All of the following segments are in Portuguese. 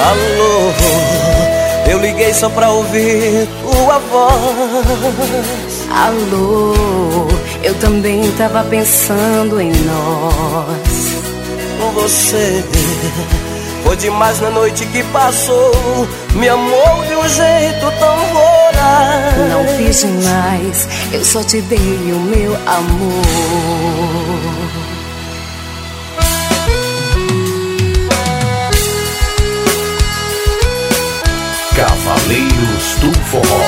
Alô, eu liguei só pra ouvir tua voz. Alô, eu também tava pensando em nós. Você foi demais na noite que passou, me amou de um jeito tão voraz. Não fiz demais, eu só te dei o meu amor. Cavaleiros do Forró.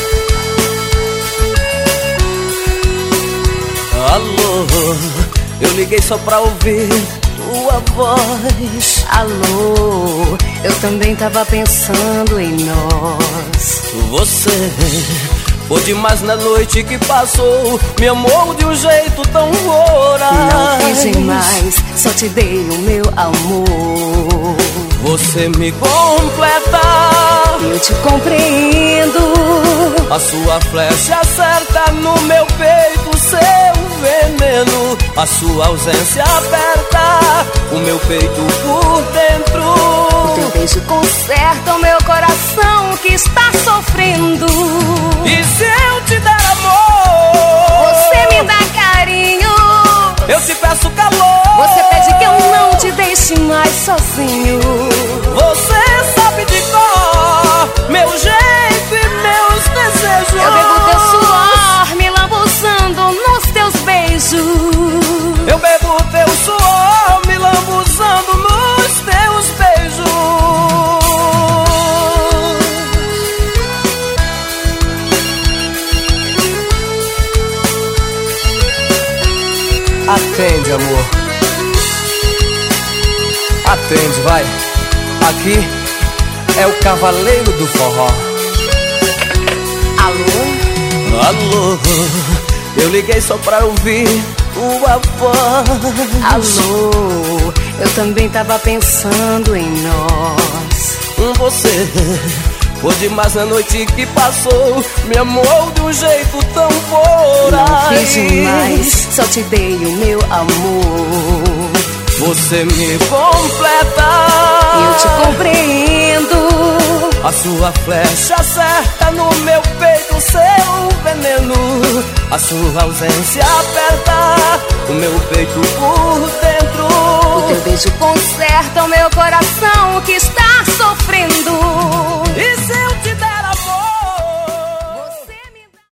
Alô, eu liguei só pra ouvir tua voz. Alô, eu também tava pensando em nós. Você foi demais na noite que passou, me amou de um jeito tão voraz. Não fiz demais, só te dei o meu amor. Você me completa, eu te compreendo. a sua flecha acerta no meu peito, seu veneno. A sua ausência aperta o meu peito por dentro. O teu beijo conserta o meu coração que está sofrendo. E se eu te der amor, você me dá carinho. eu te peço calor. Você pede que eu não te deixe mais sozinho. Você sabe de cor meu jeito e meus desejos. Eu bebo teu suor, me lambuzando nos teus beijos. Eu bebo teu suor, me lambuzando nos teus beijos. Atende, amor. Atende, vai. Aqui é o Cavaleiro do Forró. Alô? Alô, eu liguei só pra ouvir tua voz. Alô, eu também tava pensando em nós. Você foi demais na noite que passou, me amou de um jeito tão voraz. Não fiz demais, só te dei o meu amor. Você me completa, eu te compreendo. a sua flecha acerta no meu peito, seu veneno. A sua ausência aperta o meu peito por dentro. O teu beijo conserta o meu coração que está sofrendo. E se eu